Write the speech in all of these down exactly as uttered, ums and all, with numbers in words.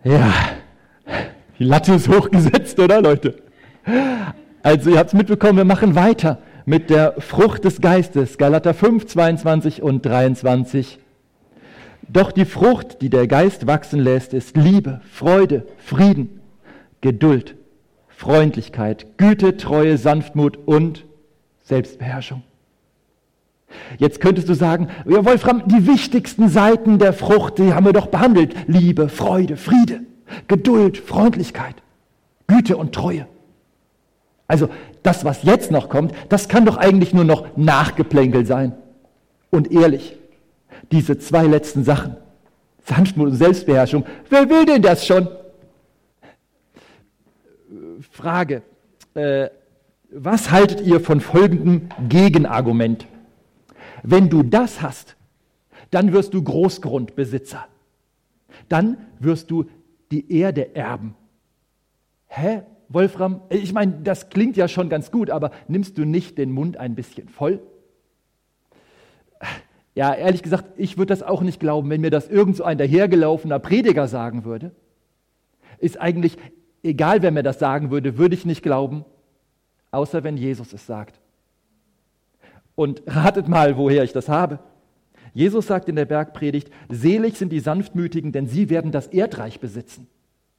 Ja, die Latte ist hochgesetzt, oder Leute? Also ihr habt es mitbekommen, wir machen weiter mit der Frucht des Geistes, Galater fünf, zweiundzwanzig und dreiundzwanzig. Doch die Frucht, die der Geist wachsen lässt, ist Liebe, Freude, Frieden, Geduld, Freundlichkeit, Güte, Treue, Sanftmut und Selbstbeherrschung. Jetzt könntest du sagen, ja Wolfram, die wichtigsten Seiten der Frucht, die haben wir doch behandelt. Liebe, Freude, Friede, Geduld, Freundlichkeit, Güte und Treue. Also das, was jetzt noch kommt, das kann doch eigentlich nur noch Nachgeplänkel sein. Und ehrlich, diese zwei letzten Sachen, Sanftmut und Selbstbeherrschung, wer will denn das schon? Frage, äh, was haltet ihr von folgendem Gegenargument? Wenn du das hast, dann wirst du Großgrundbesitzer. Dann wirst du die Erde erben. Hä, Wolfram? Ich meine, das klingt ja schon ganz gut, aber nimmst du nicht den Mund ein bisschen voll? Ja, ehrlich gesagt, ich würde das auch nicht glauben, wenn mir das irgend so ein dahergelaufener Prediger sagen würde. Ist eigentlich egal, wer mir das sagen würde, würde ich nicht glauben, außer wenn Jesus es sagt. Und ratet mal, woher ich das habe. Jesus sagt in der Bergpredigt, selig sind die Sanftmütigen, denn sie werden das Erdreich besitzen.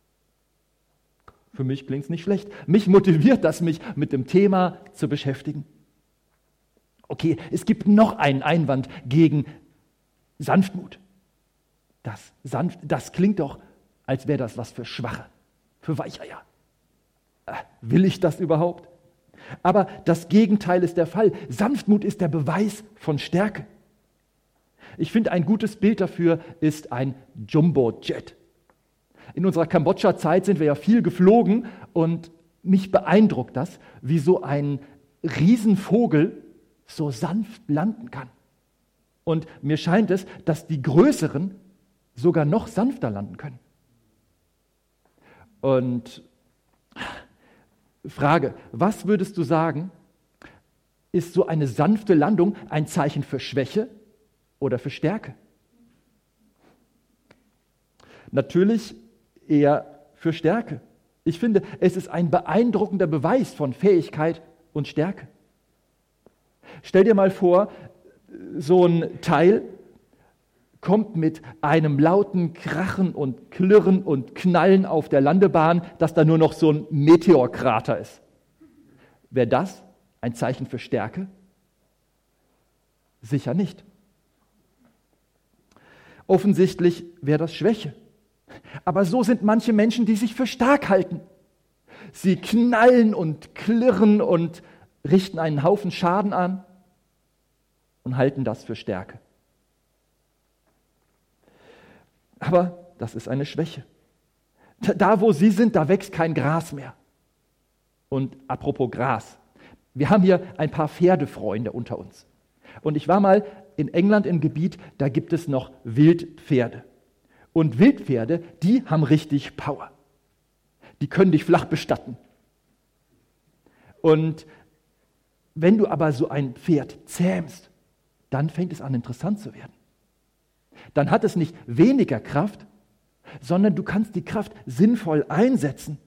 Für mich klingt es nicht schlecht. Mich motiviert das, mich mit dem Thema zu beschäftigen. Okay, es gibt noch einen Einwand gegen Sanftmut. Das, sanft, das klingt doch, als wäre das was für Schwache, für Weicheier. Äh, will ich das überhaupt? Aber das Gegenteil ist der Fall. Sanftmut ist der Beweis von Stärke. Ich finde, ein gutes Bild dafür ist ein Jumbo-Jet. In unserer Kambodscha-Zeit sind wir ja viel geflogen und mich beeindruckt das, wie so ein Riesenvogel so sanft landen kann. Und mir scheint es, dass die Größeren sogar noch sanfter landen können. Und Frage, was würdest du sagen, ist so eine sanfte Landung ein Zeichen für Schwäche oder für Stärke? Natürlich eher für Stärke. Ich finde, es ist ein beeindruckender Beweis von Fähigkeit und Stärke. Stell dir mal vor, so ein Teil kommt mit einem lauten Krachen und Klirren und Knallen auf der Landebahn, dass da nur noch so ein Meteorkrater ist. Wäre das ein Zeichen für Stärke? Sicher nicht. Offensichtlich wäre das Schwäche. Aber so sind manche Menschen, die sich für stark halten. Sie knallen und klirren und richten einen Haufen Schaden an und halten das für Stärke. Aber das ist eine Schwäche. Da, wo sie sind, da wächst kein Gras mehr. Und apropos Gras, wir haben hier ein paar Pferdefreunde unter uns. Und ich war mal in England im Gebiet, da gibt es noch Wildpferde. Und Wildpferde, die haben richtig Power. Die können dich flach bestatten. Und wenn du aber so ein Pferd zähmst, dann fängt es an, interessant zu werden. Dann hat es nicht weniger Kraft, sondern du kannst die Kraft sinnvoll einsetzen.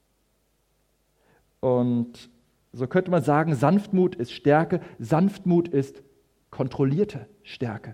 Und so könnte man sagen, Sanftmut ist Stärke, Sanftmut ist kontrollierte Stärke.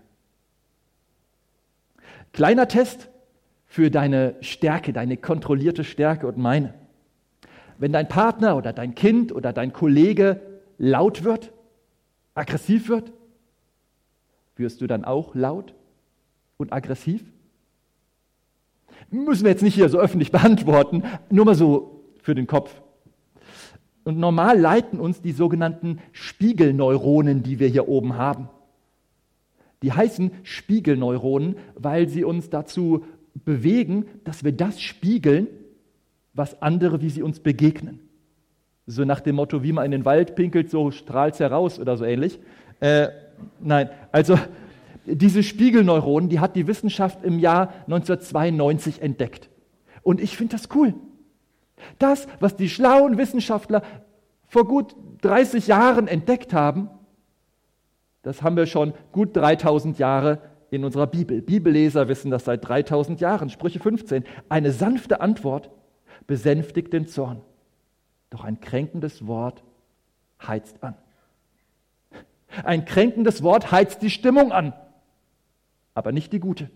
Kleiner Test für deine Stärke, deine kontrollierte Stärke und meine. Wenn dein Partner oder dein Kind oder dein Kollege laut wird, aggressiv wird, wirst du dann auch laut und aggressiv? Müssen wir jetzt nicht hier so öffentlich beantworten, nur mal so für den Kopf. Und normal leiten uns die sogenannten Spiegelneuronen, die wir hier oben haben. Die heißen Spiegelneuronen, weil sie uns dazu bewegen, dass wir das spiegeln, was andere, wie sie uns begegnen. So nach dem Motto, wie man in den Wald pinkelt, so strahlt es heraus oder so ähnlich. Äh, nein, also diese Spiegelneuronen, die hat die Wissenschaft im Jahr neunzehnhundertzweiundneunzig entdeckt. Und ich finde das cool. Das, was die schlauen Wissenschaftler vor gut dreißig Jahren entdeckt haben, das haben wir schon gut dreitausend Jahre in unserer Bibel. Bibelleser wissen das seit dreitausend Jahren. Sprüche fünfzehn. Eine sanfte Antwort besänftigt den Zorn. Doch ein kränkendes Wort heizt an. Ein kränkendes Wort heizt die Stimmung an, aber nicht die gute.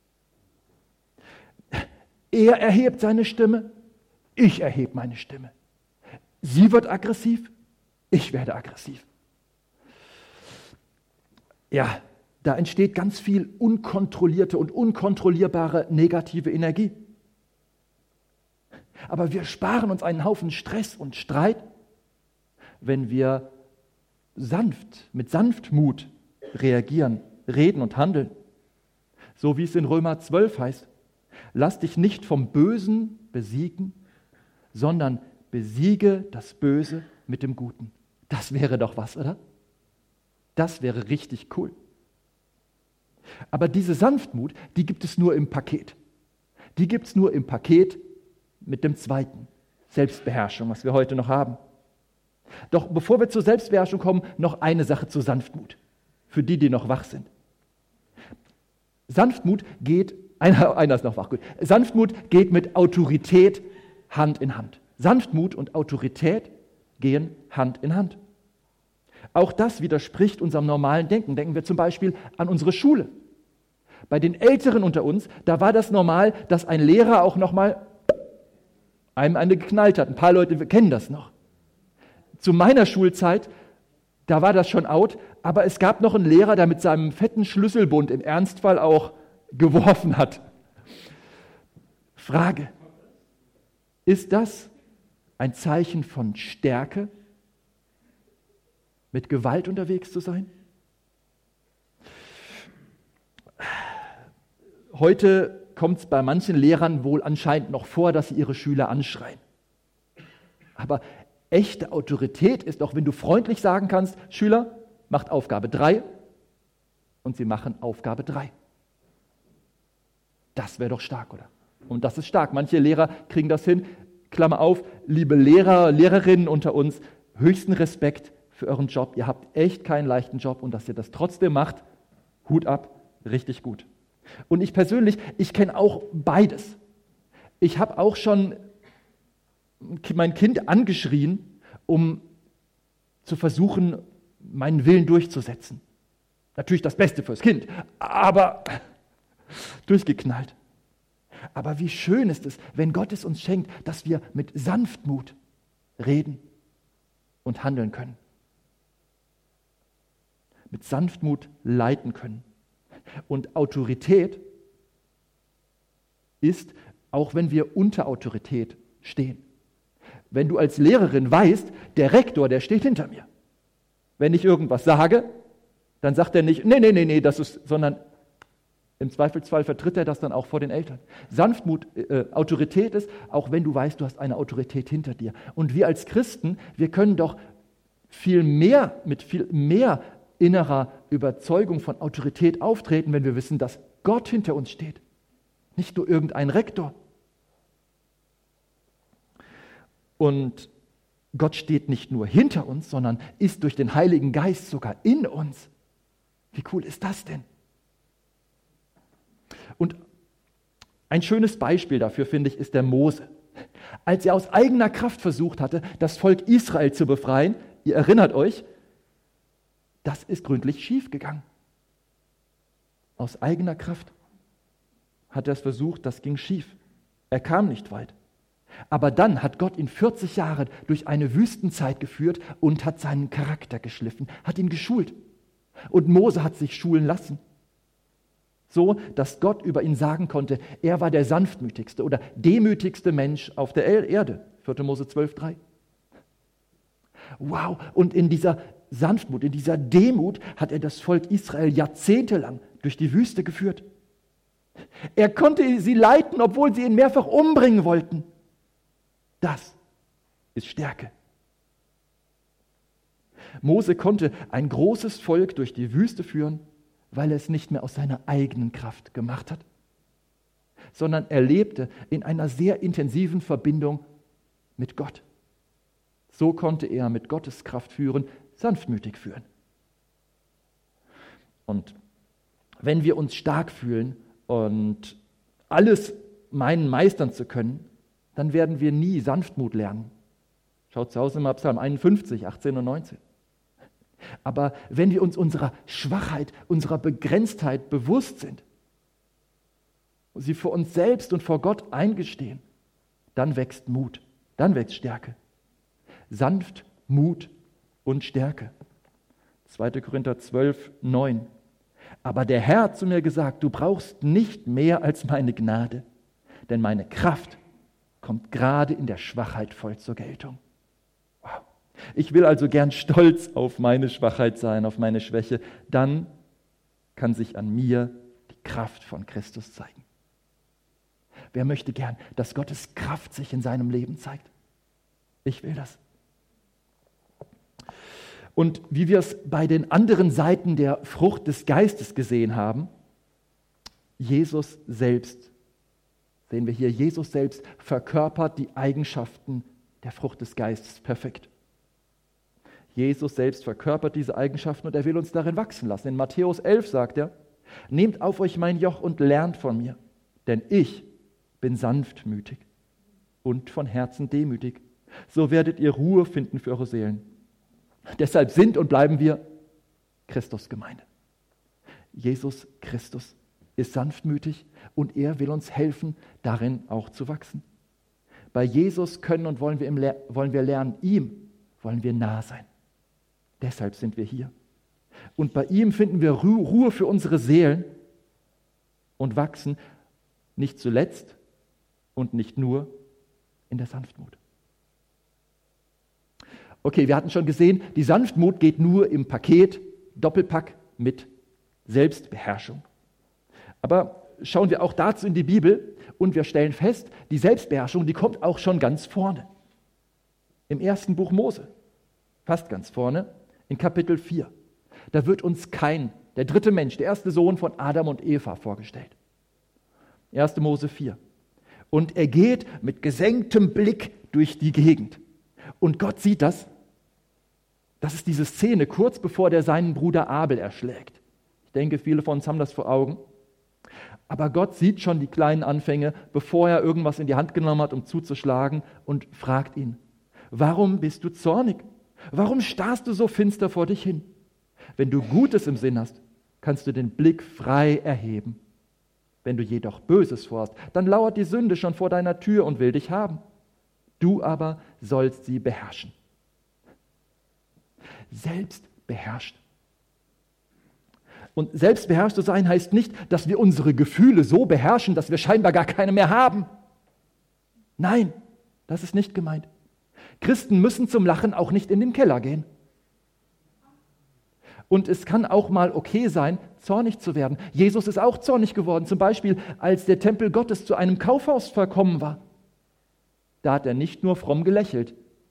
Er erhebt seine Stimme, ich erhebe meine Stimme. Sie wird aggressiv, ich werde aggressiv. Ja, da entsteht ganz viel unkontrollierte und unkontrollierbare negative Energie. Aber wir sparen uns einen Haufen Stress und Streit, wenn wir sanft, mit Sanftmut reagieren, reden und handeln. So wie es in Römer zwölf heißt, lass dich nicht vom Bösen besiegen, sondern besiege das Böse mit dem Guten. Das wäre doch was, oder? Das wäre richtig cool. Aber diese Sanftmut, die gibt es nur im Paket. Die gibt es nur im Paket mit dem zweiten, Selbstbeherrschung, was wir heute noch haben. Doch bevor wir zur Selbstbeherrschung kommen, noch eine Sache zur Sanftmut, für die, die noch wach sind. Sanftmut geht, einer, einer ist noch wach, gut. Sanftmut geht mit Autorität Hand in Hand. Sanftmut und Autorität gehen Hand in Hand. Auch das widerspricht unserem normalen Denken. Denken wir zum Beispiel an unsere Schule. Bei den Älteren unter uns, da war das normal, dass ein Lehrer auch noch mal einem eine geknallt hat. Ein paar Leute kennen das noch. Zu meiner Schulzeit, da war das schon out, aber es gab noch einen Lehrer, der mit seinem fetten Schlüsselbund im Ernstfall auch geworfen hat. Frage: Ist das ein Zeichen von Stärke, mit Gewalt unterwegs zu sein? Heute kommt es bei manchen Lehrern wohl anscheinend noch vor, dass sie ihre Schüler anschreien. Aber echte Autorität ist doch, wenn du freundlich sagen kannst, Schüler, macht Aufgabe drei, und sie machen Aufgabe drei. Das wäre doch stark, oder? Und das ist stark. Manche Lehrer kriegen das hin. Klammer auf, liebe Lehrer, Lehrerinnen unter uns, höchsten Respekt für euren Job. Ihr habt echt keinen leichten Job, und dass ihr das trotzdem macht, Hut ab, richtig gut. Und ich persönlich, ich kenne auch beides. Ich habe auch schon mein Kind angeschrien, um zu versuchen, meinen Willen durchzusetzen. Natürlich das Beste fürs Kind, aber durchgeknallt. Aber wie schön ist es, wenn Gott es uns schenkt, dass wir mit Sanftmut reden und handeln können. Mit Sanftmut leiten können. Und Autorität ist, auch wenn wir unter Autorität stehen. Wenn du als Lehrerin weißt, der Rektor, der steht hinter mir. Wenn ich irgendwas sage, dann sagt er nicht, nee, nee, nee, nee, das ist, sondern im Zweifelsfall vertritt er das dann auch vor den Eltern. Sanftmut, äh, Autorität ist, auch wenn du weißt, du hast eine Autorität hinter dir. Und wir als Christen, wir können doch viel mehr, mit viel mehr innerer Überzeugung von Autorität auftreten, wenn wir wissen, dass Gott hinter uns steht. Nicht nur irgendein Rektor. Und Gott steht nicht nur hinter uns, sondern ist durch den Heiligen Geist sogar in uns. Wie cool ist das denn? Und ein schönes Beispiel dafür, finde ich, ist der Mose. Als er aus eigener Kraft versucht hatte, das Volk Israel zu befreien, ihr erinnert euch, das ist gründlich schief gegangen. Aus eigener Kraft hat er es versucht, das ging schief. Er kam nicht weit. Aber dann hat Gott ihn vierzig Jahre durch eine Wüstenzeit geführt und hat seinen Charakter geschliffen, hat ihn geschult. Und Mose hat sich schulen lassen. So, dass Gott über ihn sagen konnte, er war der sanftmütigste oder demütigste Mensch auf der Erde. vierte Mose zwölf drei. Wow, und in dieser Sanftmut, in dieser Demut hat er das Volk Israel jahrzehntelang durch die Wüste geführt. Er konnte sie leiten, obwohl sie ihn mehrfach umbringen wollten. Das ist Stärke. Mose konnte ein großes Volk durch die Wüste führen, weil er es nicht mehr aus seiner eigenen Kraft gemacht hat, sondern er lebte in einer sehr intensiven Verbindung mit Gott. So konnte er mit Gottes Kraft führen, sanftmütig führen. Und wenn wir uns stark fühlen und alles meinen, meistern zu können, dann werden wir nie Sanftmut lernen. Schaut zu Hause mal Psalm einundfünfzig, achtzehn und neunzehn. Aber wenn wir uns unserer Schwachheit, unserer Begrenztheit bewusst sind, und sie vor uns selbst und vor Gott eingestehen, dann wächst Mut, dann wächst Stärke. Sanft, Mut und Stärke. zweiter Korinther zwölf, neun. Aber der Herr hat zu mir gesagt, du brauchst nicht mehr als meine Gnade, denn meine Kraft kommt gerade in der Schwachheit voll zur Geltung. Wow. Ich will also gern stolz auf meine Schwachheit sein, auf meine Schwäche. Dann kann sich an mir die Kraft von Christus zeigen. Wer möchte gern, dass Gottes Kraft sich in seinem Leben zeigt? Ich will das. Und wie wir es bei den anderen Seiten der Frucht des Geistes gesehen haben, Jesus selbst, sehen wir hier, Jesus selbst verkörpert die Eigenschaften der Frucht des Geistes perfekt. Jesus selbst verkörpert diese Eigenschaften und er will uns darin wachsen lassen. In Matthäus elf sagt er, nehmt auf euch mein Joch und lernt von mir, denn ich bin sanftmütig und von Herzen demütig. So werdet ihr Ruhe finden für eure Seelen. Deshalb sind und bleiben wir Christusgemeinde. Jesus Christus ist sanftmütig und er will uns helfen, darin auch zu wachsen. Bei Jesus können und wollen wir, im Le- wollen wir lernen, ihm wollen wir nah sein. Deshalb sind wir hier. Und bei ihm finden wir Ru- Ruhe für unsere Seelen und wachsen nicht zuletzt und nicht nur in der Sanftmut. Okay, wir hatten schon gesehen, die Sanftmut geht nur im Paket, Doppelpack mit Selbstbeherrschung. Aber schauen wir auch dazu in die Bibel und wir stellen fest, die Selbstbeherrschung, die kommt auch schon ganz vorne. Im ersten Buch Mose, fast ganz vorne, in Kapitel vier. Da wird uns Kain, der dritte Mensch, der erste Sohn von Adam und Eva, vorgestellt. erster Mose vier. Und er geht mit gesenktem Blick durch die Gegend. Und Gott sieht das. Das ist diese Szene, kurz bevor der seinen Bruder Abel erschlägt. Ich denke, viele von uns haben das vor Augen. Aber Gott sieht schon die kleinen Anfänge, bevor er irgendwas in die Hand genommen hat, um zuzuschlagen, und fragt ihn, warum bist du zornig? Warum starrst du so finster vor dich hin? Wenn du Gutes im Sinn hast, kannst du den Blick frei erheben. Wenn du jedoch Böses vorhast, dann lauert die Sünde schon vor deiner Tür und will dich haben. Du aber sollst sie beherrschen. Selbst beherrscht. Und selbstbeherrscht zu sein heißt nicht, dass wir unsere Gefühle so beherrschen, dass wir scheinbar gar keine mehr haben. Nein, das ist nicht gemeint. Christen müssen zum Lachen auch nicht in den Keller gehen. Und es kann auch mal okay sein, zornig zu werden. Jesus ist auch zornig geworden, zum Beispiel als der Tempel Gottes zu einem Kaufhaus verkommen war. Da hat er nicht nur fromm gelächelt.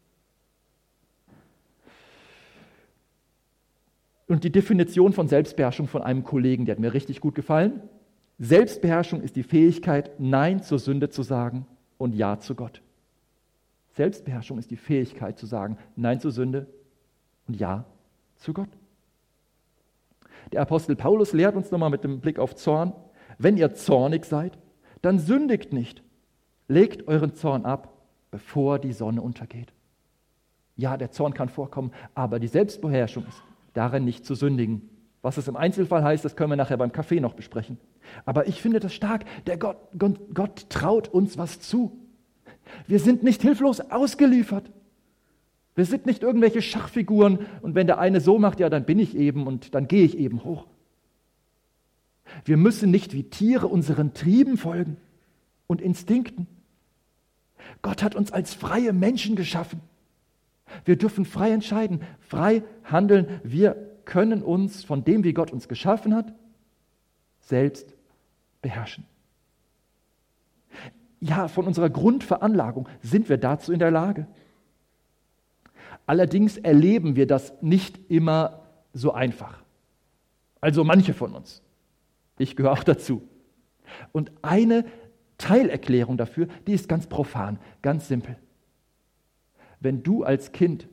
Und die Definition von Selbstbeherrschung von einem Kollegen, der hat mir richtig gut gefallen. Selbstbeherrschung ist die Fähigkeit, Nein zur Sünde zu sagen und Ja zu Gott. Selbstbeherrschung ist die Fähigkeit zu sagen Nein zur Sünde und Ja zu Gott. Der Apostel Paulus lehrt uns nochmal mit dem Blick auf Zorn, wenn ihr zornig seid, dann sündigt nicht. Legt euren Zorn ab, bevor die Sonne untergeht. Ja, der Zorn kann vorkommen, aber die Selbstbeherrschung ist, darin nicht zu sündigen. Was es im Einzelfall heißt, das können wir nachher beim Kaffee noch besprechen. Aber ich finde das stark. Der Gott, Gott, Gott traut uns was zu. Wir sind nicht hilflos ausgeliefert. Wir sind nicht irgendwelche Schachfiguren und wenn der eine so macht, ja, dann bin ich eben und dann gehe ich eben hoch. Wir müssen nicht wie Tiere unseren Trieben folgen und Instinkten. Gott hat uns als freie Menschen geschaffen. Wir dürfen frei entscheiden, frei handeln. Wir können uns von dem, wie Gott uns geschaffen hat, selbst beherrschen. Ja, von unserer Grundveranlagung sind wir dazu in der Lage. Allerdings erleben wir das nicht immer so einfach. Also manche von uns. Ich gehöre auch dazu. Und eine Teilerklärung dafür, die ist ganz profan, ganz simpel. Wenn du als Kind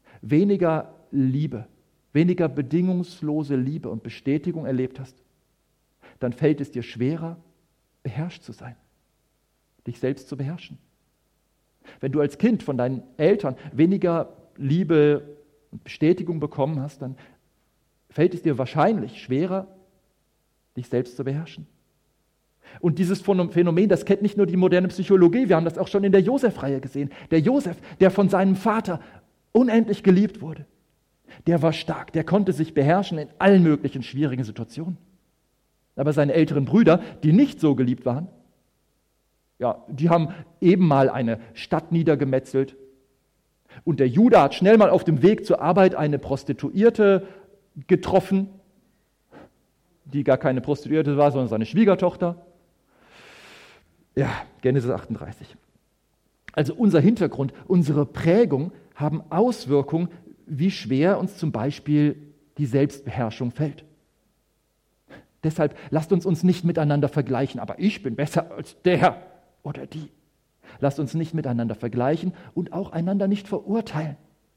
weniger Liebe, weniger bedingungslose Liebe und Bestätigung erlebt hast, dann fällt es dir schwerer, beherrscht zu sein, dich selbst zu beherrschen. Wenn du als Kind von deinen Eltern weniger Liebe und Bestätigung bekommen hast, dann fällt es dir wahrscheinlich schwerer, dich selbst zu beherrschen. Und dieses Phänomen, das kennt nicht nur die moderne Psychologie, wir haben das auch schon in der Josef-Reihe gesehen. Der Josef, der von seinem Vater unendlich geliebt wurde, der war stark, der konnte sich beherrschen in allen möglichen schwierigen Situationen. Aber seine älteren Brüder, die nicht so geliebt waren, ja, die haben eben mal eine Stadt niedergemetzelt. Und der Judah hat schnell mal auf dem Weg zur Arbeit eine Prostituierte getroffen, die gar keine Prostituierte war, sondern seine Schwiegertochter. Ja, Genesis achtunddreißig. Also unser Hintergrund, unsere Prägung haben Auswirkungen, wie schwer uns zum Beispiel die Selbstbeherrschung fällt. Deshalb lasst uns uns nicht miteinander vergleichen, aber ich bin besser als der oder die. Lasst uns nicht miteinander vergleichen und auch einander nicht verurteilen.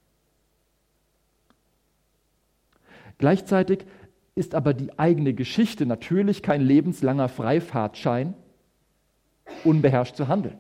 Gleichzeitig ist aber die eigene Geschichte natürlich kein lebenslanger Freifahrtschein, unbeherrscht zu handeln.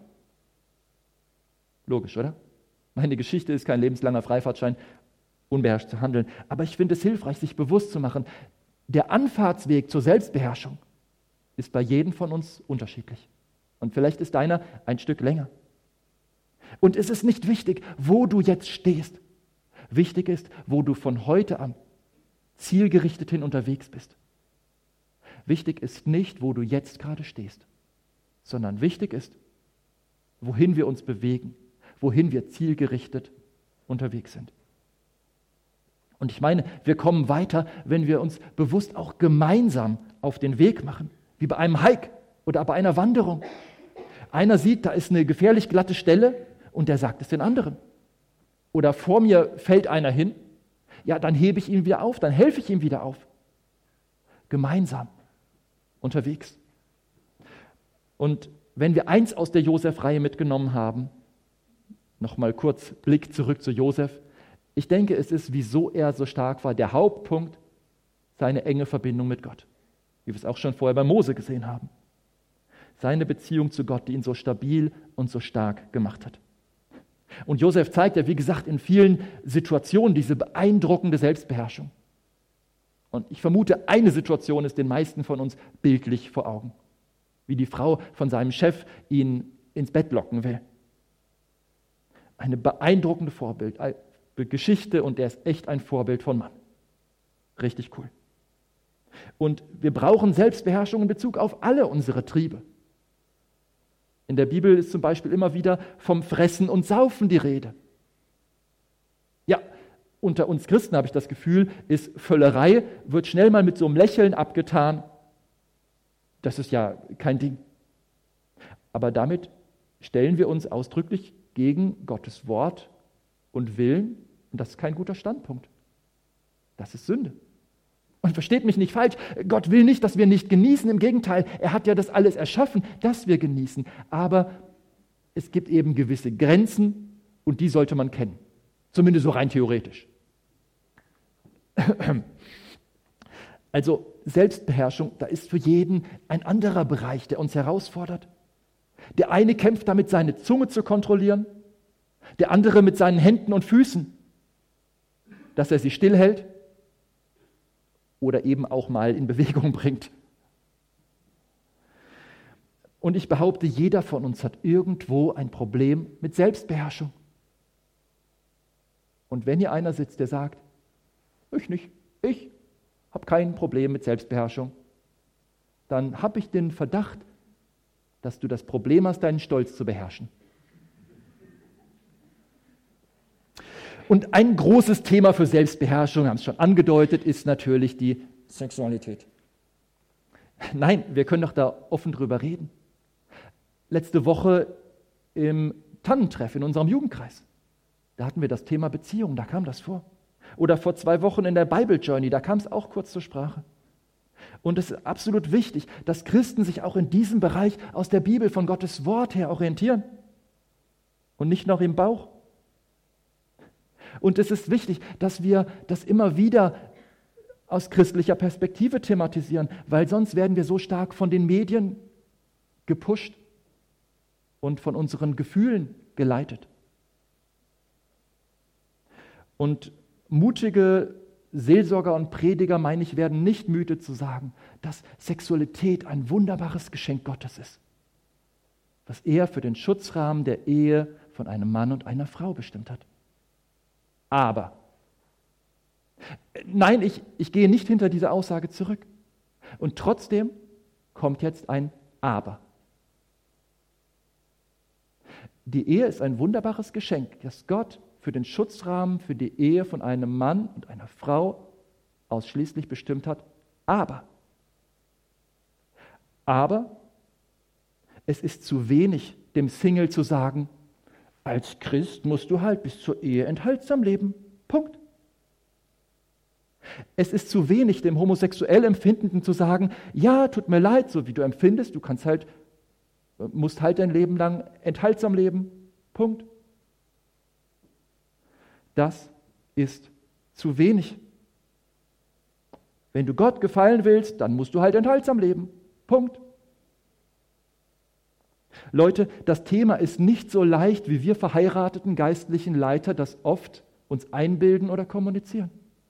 Logisch, oder? Meine Geschichte ist kein lebenslanger Freifahrtschein, unbeherrscht zu handeln. Aber ich finde es hilfreich, sich bewusst zu machen, der Anfahrtsweg zur Selbstbeherrschung ist bei jedem von uns unterschiedlich. Und vielleicht ist deiner ein Stück länger. Und es ist nicht wichtig, wo du jetzt stehst. Wichtig ist, wo du von heute an zielgerichtet hin unterwegs bist. Wichtig ist nicht, wo du jetzt gerade stehst, sondern wichtig ist, wohin wir uns bewegen, wohin wir zielgerichtet unterwegs sind. Und ich meine, wir kommen weiter, wenn wir uns bewusst auch gemeinsam auf den Weg machen, wie bei einem Hike oder bei einer Wanderung. Einer sieht, da ist eine gefährlich glatte Stelle und der sagt es den anderen. Oder vor mir fällt einer hin, ja, dann hebe ich ihn wieder auf, dann helfe ich ihm wieder auf. Gemeinsam unterwegs. Und wenn wir eins aus der Josef-Reihe mitgenommen haben, nochmal kurz Blick zurück zu Josef. Ich denke, es ist, wieso er so stark war, der Hauptpunkt, seine enge Verbindung mit Gott. Wie wir es auch schon vorher bei Mose gesehen haben. Seine Beziehung zu Gott, die ihn so stabil und so stark gemacht hat. Und Josef zeigt ja, wie gesagt, in vielen Situationen diese beeindruckende Selbstbeherrschung. Und ich vermute, eine Situation ist den meisten von uns bildlich vor Augen. Wie die Frau von seinem Chef ihn ins Bett locken will. Eine beeindruckende Vorbild, Geschichte und er ist echt ein Vorbild von Mann. Richtig cool. Und wir brauchen Selbstbeherrschung in Bezug auf alle unsere Triebe. In der Bibel ist zum Beispiel immer wieder vom Fressen und Saufen die Rede. Ja, unter uns Christen habe ich das Gefühl, ist Völlerei, wird schnell mal mit so einem Lächeln abgetan. Das ist ja kein Ding. Aber damit stellen wir uns ausdrücklich gegen Gottes Wort und Willen und das ist kein guter Standpunkt. Das ist Sünde. Und versteht mich nicht falsch, Gott will nicht, dass wir nicht genießen, im Gegenteil, er hat ja das alles erschaffen, dass wir genießen. Aber es gibt eben gewisse Grenzen und die sollte man kennen, zumindest so rein theoretisch. Also Selbstbeherrschung, da ist für jeden ein anderer Bereich, der uns herausfordert. Der eine kämpft damit, seine Zunge zu kontrollieren, der andere mit seinen Händen und Füßen, dass er sie stillhält oder eben auch mal in Bewegung bringt. Und ich behaupte, jeder von uns hat irgendwo ein Problem mit Selbstbeherrschung. Und wenn hier einer sitzt, der sagt, ich nicht, ich habe kein Problem mit Selbstbeherrschung, dann habe ich den Verdacht, dass du das Problem hast, deinen Stolz zu beherrschen. Und ein großes Thema für Selbstbeherrschung, wir haben es schon angedeutet, ist natürlich die Sexualität. Nein, wir können doch da offen drüber reden. Letzte Woche im Tannentreff in unserem Jugendkreis, da hatten wir das Thema Beziehung, da kam das vor. Oder vor zwei Wochen in der Bible Journey, da kam es auch kurz zur Sprache. Und es ist absolut wichtig, dass Christen sich auch in diesem Bereich aus der Bibel von Gottes Wort her orientieren und nicht noch im Bauch. Und es ist wichtig, dass wir das immer wieder aus christlicher Perspektive thematisieren, weil sonst werden wir so stark von den Medien gepusht und von unseren Gefühlen geleitet. Und mutige Seelsorger und Prediger, meine ich, werden nicht müde zu sagen, dass Sexualität ein wunderbares Geschenk Gottes ist, was er für den Schutzrahmen der Ehe von einem Mann und einer Frau bestimmt hat. Aber, nein, ich, ich gehe nicht hinter diese Aussage zurück. Und trotzdem kommt jetzt ein Aber. Die Ehe ist ein wunderbares Geschenk, das Gott für den Schutzrahmen für die Ehe von einem Mann und einer Frau ausschließlich bestimmt hat. Aber, aber es ist zu wenig, dem Single zu sagen, als Christ musst du halt bis zur Ehe enthaltsam leben. Punkt. Es ist zu wenig, dem homosexuell Empfindenden zu sagen, ja, tut mir leid, so wie du empfindest, du kannst halt, musst halt dein Leben lang enthaltsam leben. Punkt. Das ist zu wenig. Wenn du Gott gefallen willst, dann musst du halt enthaltsam leben. Punkt. Leute, das Thema ist nicht so leicht, wie wir verheirateten geistlichen Leiter das oft uns einbilden oder kommunizieren.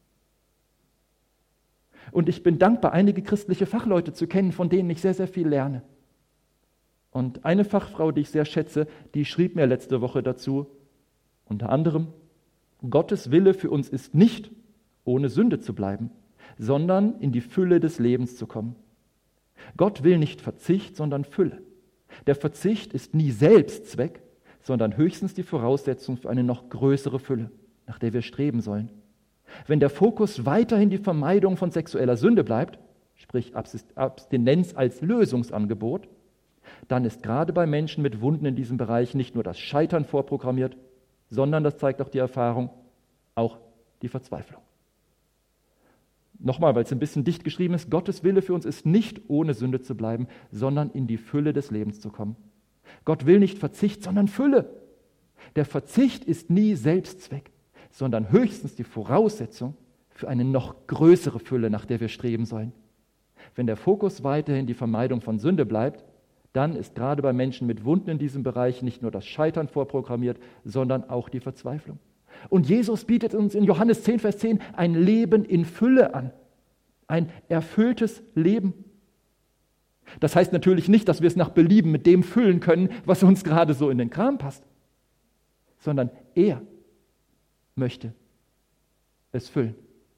Und ich bin dankbar, einige christliche Fachleute zu kennen, von denen ich sehr, sehr viel lerne. Und eine Fachfrau, die ich sehr schätze, die schrieb mir letzte Woche dazu, unter anderem, Gottes Wille für uns ist nicht, ohne Sünde zu bleiben, sondern in die Fülle des Lebens zu kommen. Gott will nicht Verzicht, sondern Fülle. Der Verzicht ist nie Selbstzweck, sondern höchstens die Voraussetzung für eine noch größere Fülle, nach der wir streben sollen. Wenn der Fokus weiterhin die Vermeidung von sexueller Sünde bleibt, sprich Abstinenz als Lösungsangebot, dann ist gerade bei Menschen mit Wunden in diesem Bereich nicht nur das Scheitern vorprogrammiert, sondern, das zeigt auch die Erfahrung, auch die Verzweiflung. Nochmal, weil es ein bisschen dicht geschrieben ist, Gottes Wille für uns ist nicht, ohne Sünde zu bleiben, sondern in die Fülle des Lebens zu kommen. Gott will nicht Verzicht, sondern Fülle. Der Verzicht ist nie Selbstzweck, sondern höchstens die Voraussetzung für eine noch größere Fülle, nach der wir streben sollen. Wenn der Fokus weiterhin die Vermeidung von Sünde bleibt, dann ist gerade bei Menschen mit Wunden in diesem Bereich nicht nur das Scheitern vorprogrammiert, sondern auch die Verzweiflung. Und Jesus bietet uns in Johannes zehn, Vers zehn ein Leben in Fülle an, ein erfülltes Leben. Das heißt natürlich nicht, dass wir es nach Belieben mit dem füllen können, was uns gerade so in den Kram passt, sondern er möchte es füllen.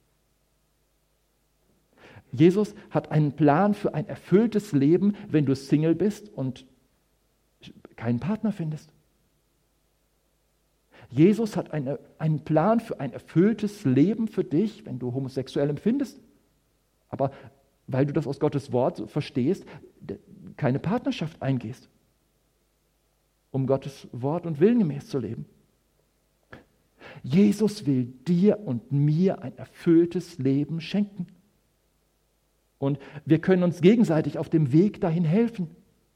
Jesus hat einen Plan für ein erfülltes Leben, wenn du Single bist und keinen Partner findest. Jesus hat eine, einen Plan für ein erfülltes Leben für dich, wenn du homosexuell empfindest. Aber weil du das aus Gottes Wort verstehst, keine Partnerschaft eingehst, um Gottes Wort und Willen gemäß zu leben. Jesus will dir und mir ein erfülltes Leben schenken. Und wir können uns gegenseitig auf dem Weg dahin helfen.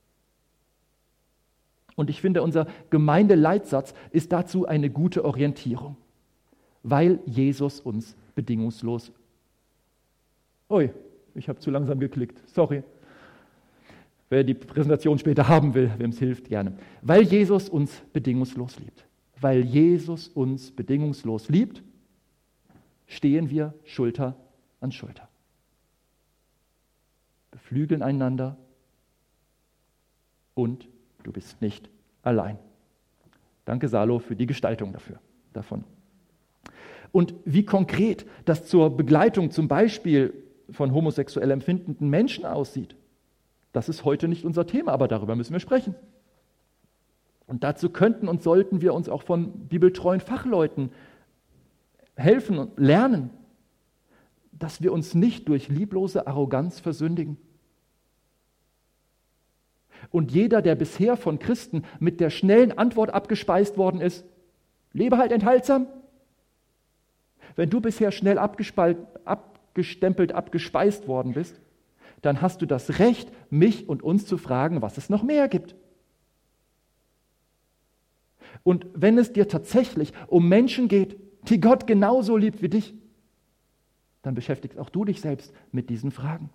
Und ich finde, unser Gemeindeleitsatz ist dazu eine gute Orientierung, weil Jesus uns bedingungslos... Ui, ich habe zu langsam geklickt, sorry. Wer die Präsentation später haben will, wem es hilft, gerne. Weil Jesus uns bedingungslos liebt. Weil Jesus uns bedingungslos liebt, stehen wir Schulter an Schulter. Beflügeln einander und du bist nicht allein. Danke, Salo, für die Gestaltung dafür, davon. Und wie konkret das zur Begleitung zum Beispiel von homosexuell empfindenden Menschen aussieht, das ist heute nicht unser Thema, aber darüber müssen wir sprechen. Und dazu könnten und sollten wir uns auch von bibeltreuen Fachleuten helfen und lernen, dass wir uns nicht durch lieblose Arroganz versündigen. Und jeder, der bisher von Christen mit der schnellen Antwort abgespeist worden ist, lebe halt enthaltsam. Wenn du bisher schnell abgestempelt, abgespeist worden bist, dann hast du das Recht, mich und uns zu fragen, was es noch mehr gibt. Und wenn es dir tatsächlich um Menschen geht, die Gott genauso liebt wie dich, dann beschäftigst auch du dich selbst mit diesen Fragen.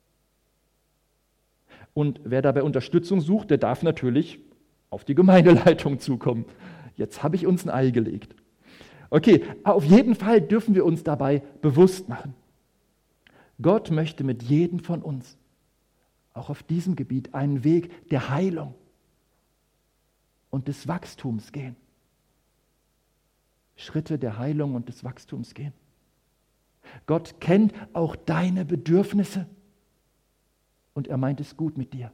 Und wer dabei Unterstützung sucht, der darf natürlich auf die Gemeindeleitung zukommen. Jetzt habe ich uns ein Ei gelegt. Okay, auf jeden Fall dürfen wir uns dabei bewusst machen. Gott möchte mit jedem von uns auch auf diesem Gebiet einen Weg der Heilung und des Wachstums gehen. Schritte der Heilung und des Wachstums gehen. Gott kennt auch deine Bedürfnisse und er meint es gut mit dir.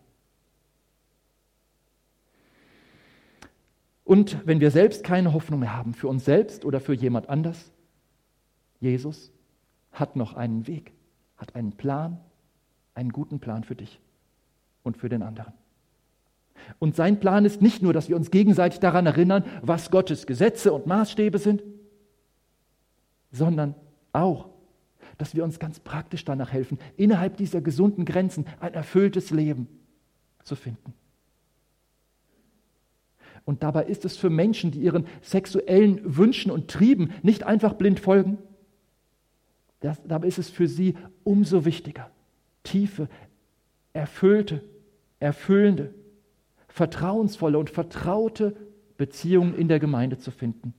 Und wenn wir selbst keine Hoffnung mehr haben für uns selbst oder für jemand anders, Jesus hat noch einen Weg, hat einen Plan, einen guten Plan für dich und für den anderen. Und sein Plan ist nicht nur, dass wir uns gegenseitig daran erinnern, was Gottes Gesetze und Maßstäbe sind, sondern auch, dass wir uns ganz praktisch danach helfen, innerhalb dieser gesunden Grenzen ein erfülltes Leben zu finden. Und dabei ist es für Menschen, die ihren sexuellen Wünschen und Trieben nicht einfach blind folgen, das, dabei ist es für sie umso wichtiger, tiefe, erfüllte, erfüllende, vertrauensvolle und vertraute Beziehungen in der Gemeinde zu finden.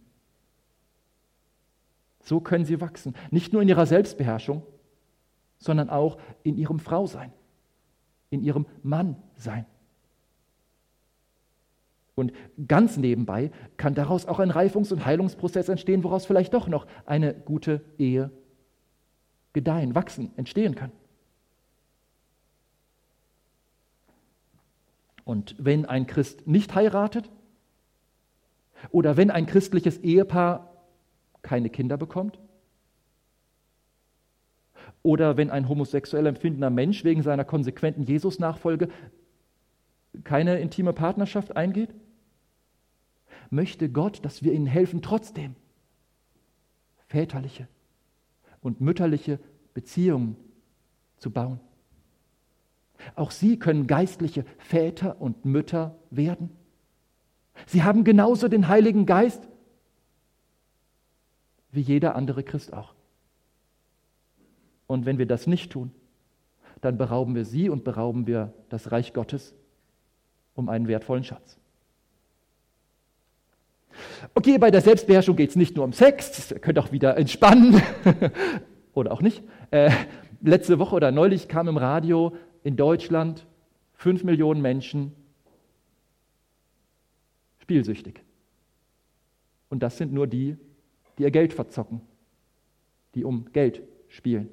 So können sie wachsen, nicht nur in ihrer Selbstbeherrschung, sondern auch in ihrem Frausein, in ihrem Mannsein. Und ganz nebenbei kann daraus auch ein Reifungs- und Heilungsprozess entstehen, woraus vielleicht doch noch eine gute Ehe gedeihen, wachsen, entstehen kann. Und wenn ein Christ nicht heiratet oder wenn ein christliches Ehepaar keine Kinder bekommt oder wenn ein homosexuell empfindender Mensch wegen seiner konsequenten Jesus-Nachfolge keine intime Partnerschaft eingeht, möchte Gott, dass wir ihnen helfen, trotzdem väterliche und mütterliche Beziehungen zu bauen. Auch sie können geistliche Väter und Mütter werden. Sie haben genauso den Heiligen Geist wie jeder andere Christ auch. Und wenn wir das nicht tun, dann berauben wir sie und berauben wir das Reich Gottes um einen wertvollen Schatz. Okay, bei der Selbstbeherrschung geht es nicht nur um Sex, ihr könnt auch wieder entspannen oder auch nicht. Äh, letzte Woche oder neulich kam im Radio in Deutschland fünf Millionen Menschen spielsüchtig. Und das sind nur die, die ihr Geld verzocken, die um Geld spielen.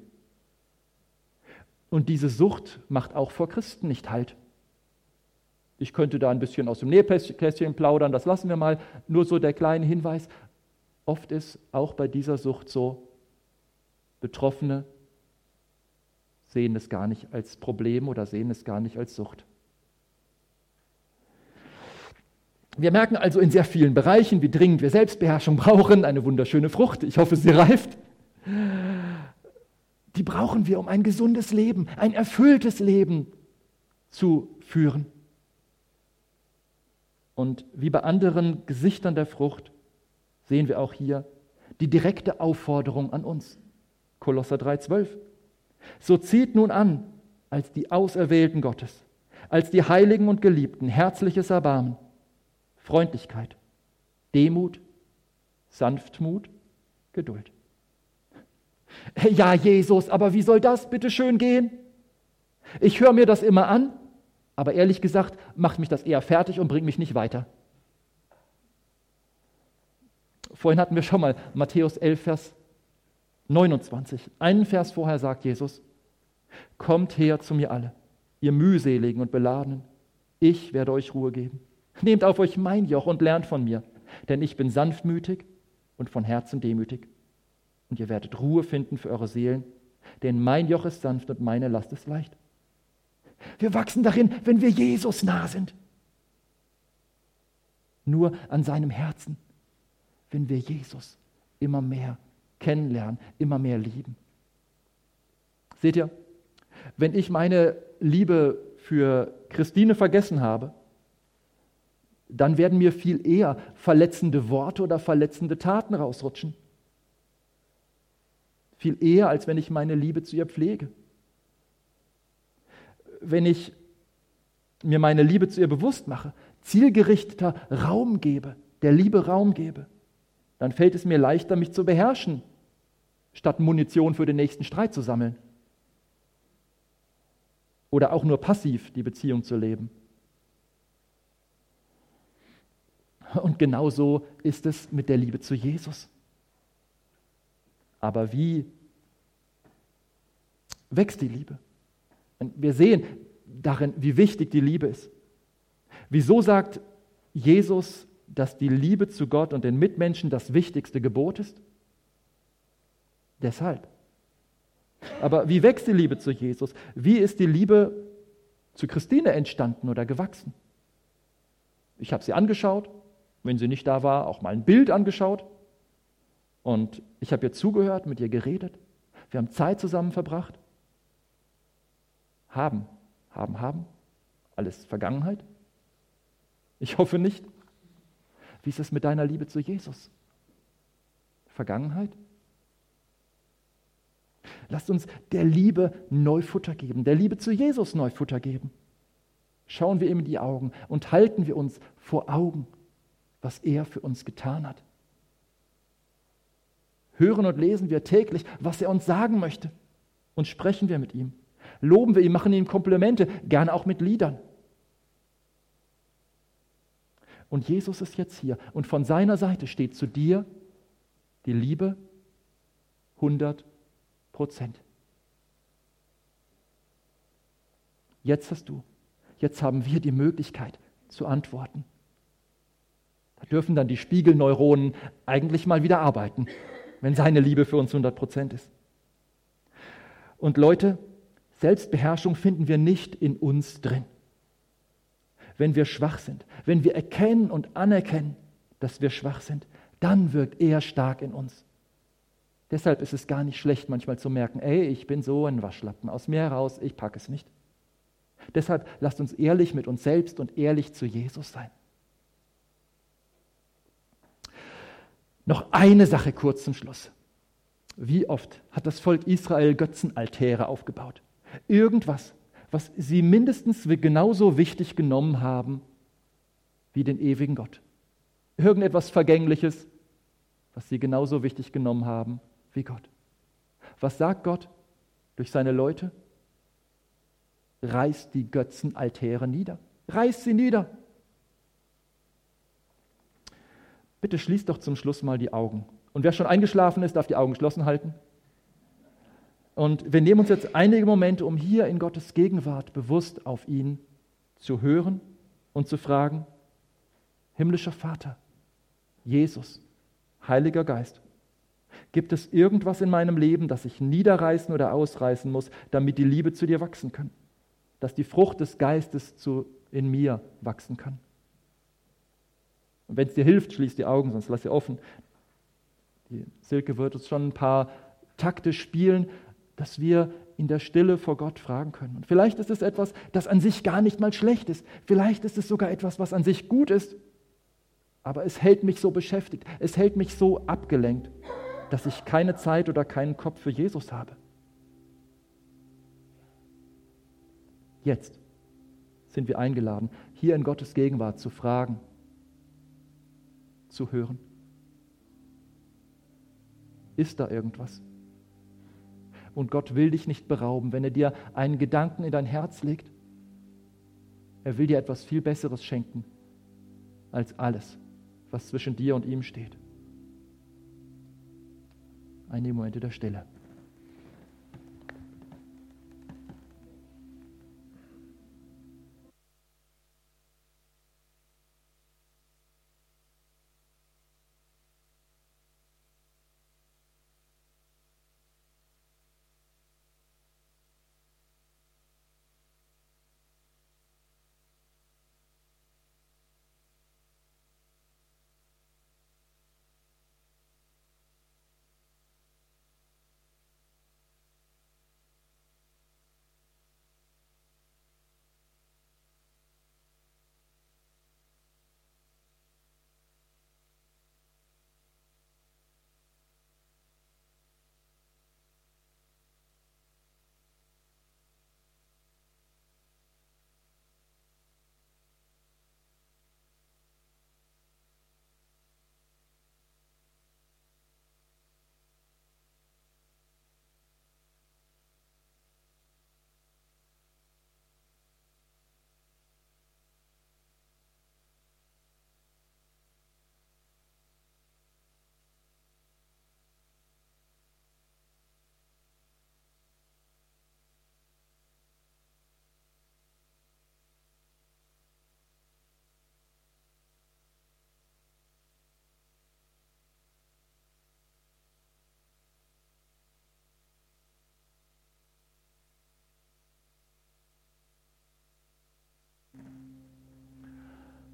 Und diese Sucht macht auch vor Christen nicht Halt. Ich könnte da ein bisschen aus dem Nähkästchen plaudern, das lassen wir mal. Nur so der kleine Hinweis. Oft ist auch bei dieser Sucht so, Betroffene sehen es gar nicht als Problem oder sehen es gar nicht als Sucht. Wir merken also in sehr vielen Bereichen, wie dringend wir Selbstbeherrschung brauchen, eine wunderschöne Frucht, ich hoffe, sie reift. Die brauchen wir, um ein gesundes Leben, ein erfülltes Leben zu führen. Und wie bei anderen Gesichtern der Frucht sehen wir auch hier die direkte Aufforderung an uns. Kolosser drei zwölf. So zieht nun an, als die Auserwählten Gottes, als die Heiligen und Geliebten, herzliches Erbarmen, Freundlichkeit, Demut, Sanftmut, Geduld. Ja, Jesus, aber wie soll das bitte schön gehen? Ich höre mir das immer an, aber ehrlich gesagt macht mich das eher fertig und bringt mich nicht weiter. Vorhin hatten wir schon mal Matthäus elf, Vers neunundzwanzig. Einen Vers vorher sagt Jesus, kommt her zu mir alle, ihr mühseligen und Beladenen, ich werde euch Ruhe geben. Nehmt auf euch mein Joch und lernt von mir, denn ich bin sanftmütig und von Herzen demütig. Und ihr werdet Ruhe finden für eure Seelen, denn mein Joch ist sanft und meine Last ist leicht. Wir wachsen darin, wenn wir Jesus nah sind. Nur an seinem Herzen, wenn wir Jesus immer mehr kennenlernen, immer mehr lieben. Seht ihr, wenn ich meine Liebe für Christine vergessen habe, dann werden mir viel eher verletzende Worte oder verletzende Taten rausrutschen. Viel eher, als wenn ich meine Liebe zu ihr pflege. Wenn ich mir meine Liebe zu ihr bewusst mache, zielgerichteter Raum gebe, der Liebe Raum gebe, dann fällt es mir leichter, mich zu beherrschen, statt Munition für den nächsten Streit zu sammeln. Oder auch nur passiv die Beziehung zu leben. Und genauso ist es mit der Liebe zu Jesus. Aber wie wächst die Liebe? Und wir sehen darin, wie wichtig die Liebe ist. Wieso sagt Jesus, dass die Liebe zu Gott und den Mitmenschen das wichtigste Gebot ist? Deshalb. Aber wie wächst die Liebe zu Jesus? Wie ist die Liebe zu Christine entstanden oder gewachsen? Ich habe sie angeschaut, wenn sie nicht da war, auch mal ein Bild angeschaut. Und ich habe ihr zugehört, mit ihr geredet. Wir haben Zeit zusammen verbracht. Haben, haben, haben. Alles Vergangenheit? Ich hoffe nicht. Wie ist es mit deiner Liebe zu Jesus? Vergangenheit? Lasst uns der Liebe Neufutter geben, der Liebe zu Jesus Neufutter geben. Schauen wir ihm in die Augen und halten wir uns vor Augen, was er für uns getan hat. Hören und lesen wir täglich, was er uns sagen möchte, und sprechen wir mit ihm. Loben wir ihn, machen ihm Komplimente, gerne auch mit Liedern. Und Jesus ist jetzt hier und von seiner Seite steht zu dir die Liebe hundert Prozent. Jetzt hast du, jetzt haben wir die Möglichkeit zu antworten. Da dürfen dann die Spiegelneuronen eigentlich mal wieder arbeiten, wenn seine Liebe für uns hundert Prozent ist. Und Leute, Selbstbeherrschung finden wir nicht in uns drin. Wenn wir schwach sind, wenn wir erkennen und anerkennen, dass wir schwach sind, dann wirkt er stark in uns. Deshalb ist es gar nicht schlecht, manchmal zu merken, ey, ich bin so ein Waschlappen, aus mir heraus, ich packe es nicht. Deshalb lasst uns ehrlich mit uns selbst und ehrlich zu Jesus sein. Noch eine Sache kurz zum Schluss. Wie oft hat das Volk Israel Götzenaltäre aufgebaut? Irgendwas, was sie mindestens genauso wichtig genommen haben wie den ewigen Gott. Irgendetwas Vergängliches, was sie genauso wichtig genommen haben wie Gott. Was sagt Gott durch seine Leute? Reißt die Götzenaltäre nieder. Reißt sie nieder. Bitte schließt doch zum Schluss mal die Augen. Und wer schon eingeschlafen ist, darf die Augen geschlossen halten. Und wir nehmen uns jetzt einige Momente, um hier in Gottes Gegenwart bewusst auf ihn zu hören und zu fragen, himmlischer Vater, Jesus, Heiliger Geist, gibt es irgendwas in meinem Leben, das ich niederreißen oder ausreißen muss, damit die Liebe zu dir wachsen kann? Dass die Frucht des Geistes zu, in mir wachsen kann? Und wenn es dir hilft, schließ die Augen, sonst lass sie offen. Die Silke wird uns schon ein paar Takte spielen, dass wir in der Stille vor Gott fragen können. Und vielleicht ist es etwas, das an sich gar nicht mal schlecht ist. Vielleicht ist es sogar etwas, was an sich gut ist. Aber es hält mich so beschäftigt, es hält mich so abgelenkt, dass ich keine Zeit oder keinen Kopf für Jesus habe. Jetzt sind wir eingeladen, hier in Gottes Gegenwart zu fragen, zu hören. Ist da irgendwas? Und Gott will dich nicht berauben, wenn er dir einen Gedanken in dein Herz legt. Er will dir etwas viel Besseres schenken als alles, was zwischen dir und ihm steht. Einige Momente der Stille.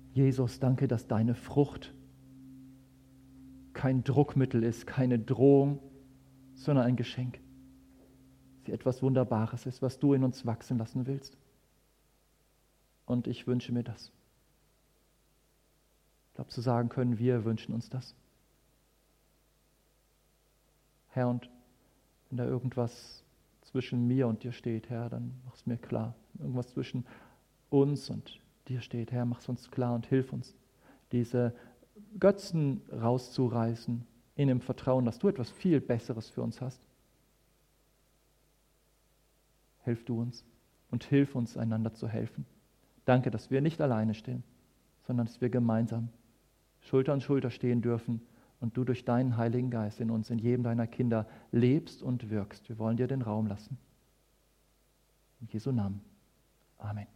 Jesus, danke, dass deine Frucht kein Druckmittel ist, keine Drohung, sondern ein Geschenk. Sie etwas Wunderbares ist, was du in uns wachsen lassen willst. Und ich wünsche mir das. Ich glaube, zu sagen können, wir wünschen uns das. Herr, und wenn da irgendwas zwischen mir und dir steht, Herr, dann mach es mir klar. Irgendwas zwischen uns und dir steht, Herr, mach es uns klar und hilf uns, diese Götzen rauszureißen, in dem Vertrauen, dass du etwas viel Besseres für uns hast. Hilf du uns und hilf uns, einander zu helfen. Danke, dass wir nicht alleine stehen, sondern dass wir gemeinsam Schulter an Schulter stehen dürfen und du durch deinen Heiligen Geist in uns, in jedem deiner Kinder lebst und wirkst. Wir wollen dir den Raum lassen. In Jesu Namen. Amen.